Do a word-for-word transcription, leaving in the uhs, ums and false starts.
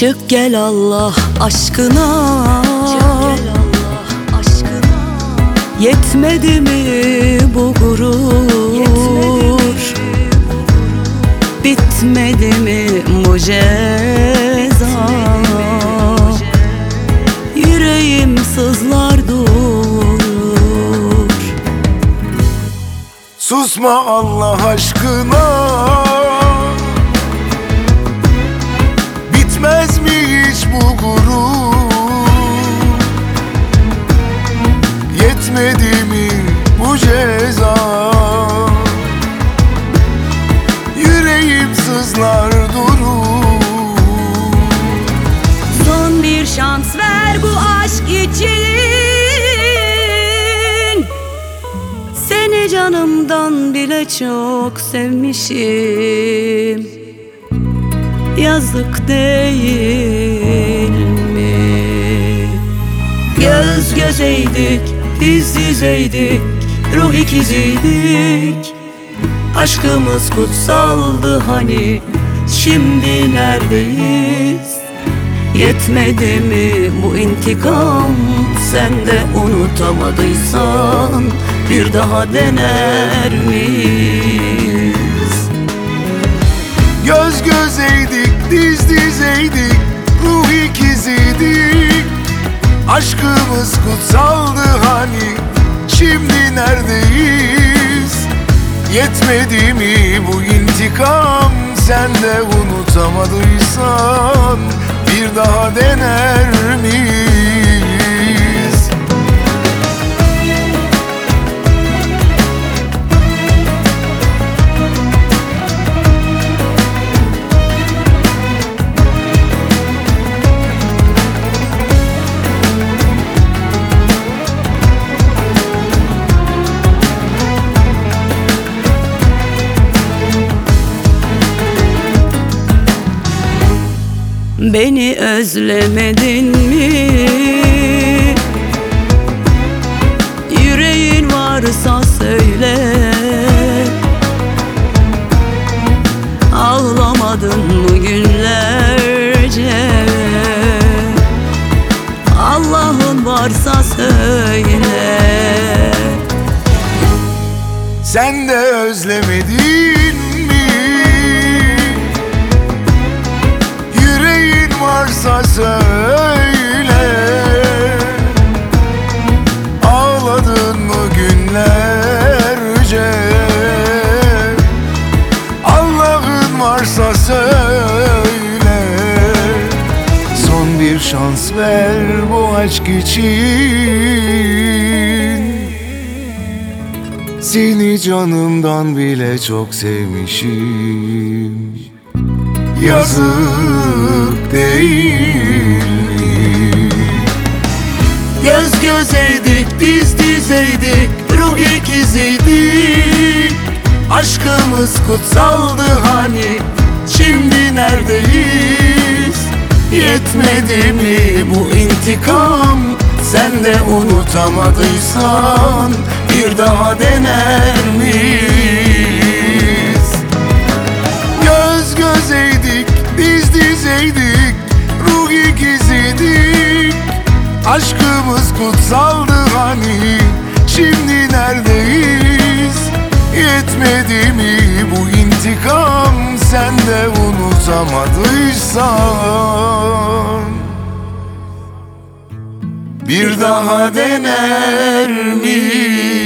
Çık gel Allah aşkına, yetmedi mi bu gurur, bitmedi mi bu ceza? Yüreğim sızlar dur. Susma Allah aşkına, bitmez mi hiç bu gurur? Yetmedi mi bu ceza? Yüreğim sızlar durur. Son bir şans ver bu aşk için. Seni canımdan bile çok sevmişim. Yazık değil mi? Göz gözeydik, diz dizeydik, ruh ikiziydik. Aşkımız kutsaldı hani, şimdi neredeyiz? Yetmedi mi bu intikam? Sen de unutamadıysan bir daha dener miyiz? Göz gözeydik, diz dizeydik, ruh ikiziydik. Aşkımız kutsaldı hani, şimdi neredeyiz? Yetmedi mi bu intikam? Sen de unutamadıysan bir daha dener miyiz? Beni özlemedin mi? Yüreğin varsa söyle. Ağlamadın mı günlerce? Allah'ın varsa söyle. Sen de özlemedin mi? Yüreğin varsa söyle. Ağladın mı günlerce? Allah'ın varsa söyle. Son bir şans ver bu aşk için. Seni canımdan bile çok sevmişim. Yazık değil mi? Göz gözeydik, diz dizeydik, ruh ikiziydik. Aşkımız kutsaldı hani, şimdi neredeyiz? Yetmedi mi bu intikam? Sen de unutamadıysan bir daha dener miyiz? Göz gözeydik, diz dizeydik, ruh ikiziydik. Aşkımız kutsaldı hani, şimdi neredeyiz? Yetmedi mi bu intikam? Sen de unutamadıysan bir daha dener miyiz?